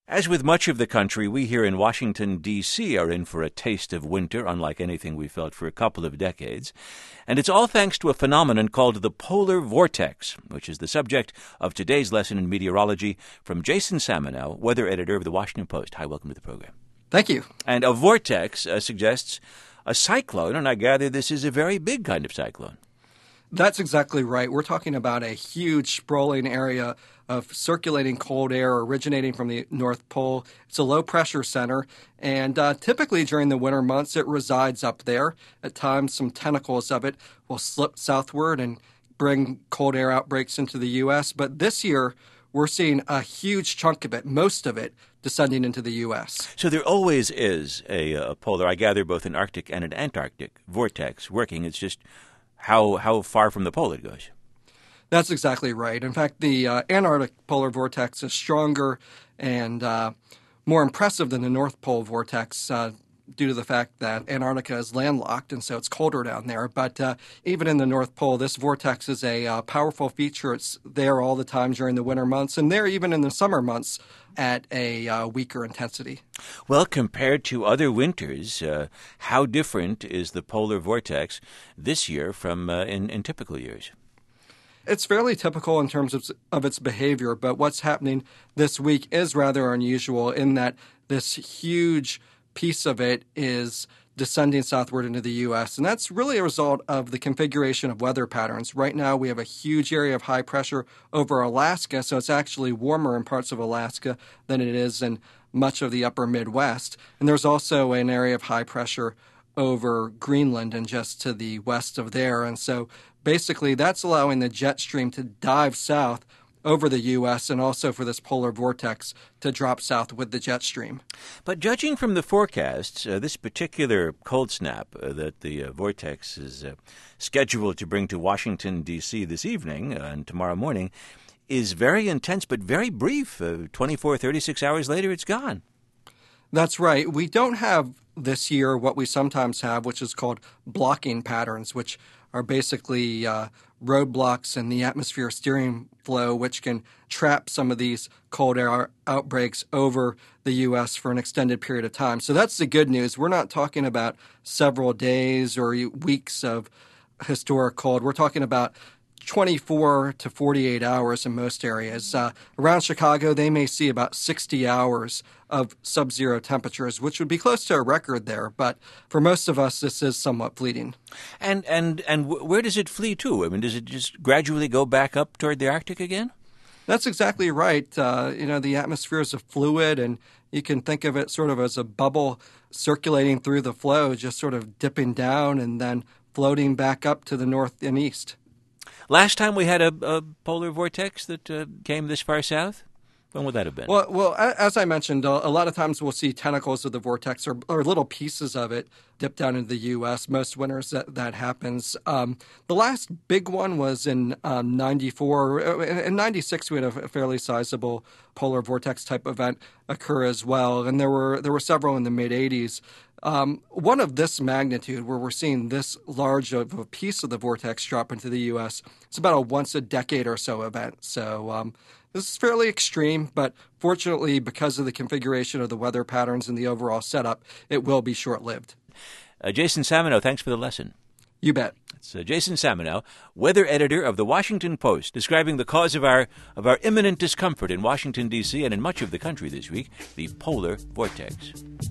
As with much of the country, we here in Washington, D.C. are in for a taste of winter unlike anything we felt for a couple of decades. And it's all thanks to a phenomenon called the polar vortex, which is the subject of today's lesson in meteorology from Jason Samenow, weather editor of the Washington Post. Hi, welcome to the program. Thank you. And a vortex suggests a cyclone, and I gather this is a very big kind of cyclone. That's exactly right. We're talking about a huge sprawling area of circulating cold air originating from the North Pole. It's a low-pressure center, and typically during the winter months it resides up there. At times, some tentacles of it will slip southward and bring cold air outbreaks into the U.S., but this year we're seeing a huge chunk of it, most of it, descending into the U.S. So there always is a polar, I gather, both an Arctic and an Antarctic vortex working. It's just how far from the pole it goes. That's exactly right. In fact, the Antarctic polar vortex is stronger and more impressive than the North Pole vortex due to the fact that Antarctica is landlocked, and so it's colder down there. But even in the North Pole, this vortex is a powerful feature. It's there all the time during the winter months, and there even in the summer months at a weaker intensity. Well, compared to other winters, how different is the polar vortex this year from in typical years? It's fairly typical in terms of its behavior, but what's happening this week is rather unusual in that this huge piece of it is descending southward into the U.S., and that's really a result of the configuration of weather patterns. Right now, we have a huge area of high pressure over Alaska, so it's actually warmer in parts of Alaska than it is in much of the upper Midwest. And there's also an area of high pressure over Greenland and just to the west of there. And so basically that's allowing the jet stream to dive south over the U.S. and also for this polar vortex to drop south with the jet stream. But judging from the forecasts, this particular cold snap that the vortex is scheduled to bring to Washington, D.C. this evening and tomorrow morning is very intense but very brief. 24, 36 hours later, it's gone. That's right. We don't have this year what we sometimes have, which is called blocking patterns, which are basically roadblocks in the atmosphere steering flow, which can trap some of these cold air outbreaks over the U.S. for an extended period of time. So that's the good news. We're not talking about several days or weeks of historic cold. We're talking about 24 to 48 hours in most areas. Around Chicago, they may see about 60 hours of sub-zero temperatures, which would be close to a record there. But for most of us, this is somewhat fleeting. And where does it flee to? I mean, does it just gradually go back up toward the Arctic again? That's exactly right. The atmosphere is a fluid, and you can think of it sort of as a bubble circulating through the flow, just sort of dipping down and then floating back up to the north and east. Last time we had a polar vortex that came this far south? When would that have been? Well, as I mentioned, a lot of times we'll see tentacles of the vortex or little pieces of it dip down into the U.S. Most winters that happens. The last big one was in 94. In 96, we had a fairly sizable polar vortex type event occur as well, and there were several in the mid-'80s. One of this magnitude, where we're seeing this large of a piece of the vortex drop into the U.S., it's about a once-a-decade or so event. So this is fairly extreme, but fortunately, because of the configuration of the weather patterns and the overall setup, it will be short-lived. Jason Samenow, thanks for the lesson. You bet. It's Jason Samenow, weather editor of the Washington Post, describing the cause of our imminent discomfort in Washington, D.C. and in much of the country this week, the polar vortex.